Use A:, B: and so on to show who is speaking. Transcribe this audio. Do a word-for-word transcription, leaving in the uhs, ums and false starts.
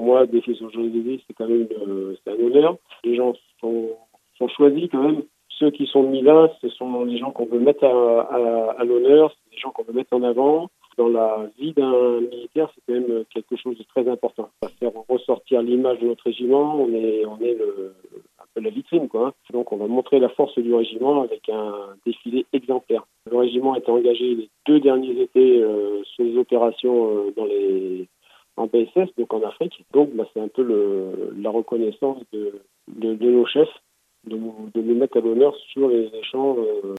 A: moi, défier son journée de vie, c'est quand même euh, c'est un honneur. Les gens sont, sont choisis quand même. Ceux qui sont mis là, ce sont les gens qu'on veut mettre à, à, à l'honneur, c'est les gens qu'on veut mettre en avant. Dans la vie d'un militaire, c'est quand même quelque chose de très important. On va faire ressortir l'image de notre régiment, on est, on est le, un peu la vitrine, quoi. Donc on va montrer la force du régiment avec un défilé exemplaire. Le régiment a été engagé les deux derniers étés euh, sur les opérations euh, dans les en B S S, donc en Afrique. Donc bah, c'est un peu le, la reconnaissance de, de, de nos chefs, de nous, de nous mettre à l'honneur sur les, les champs. Euh,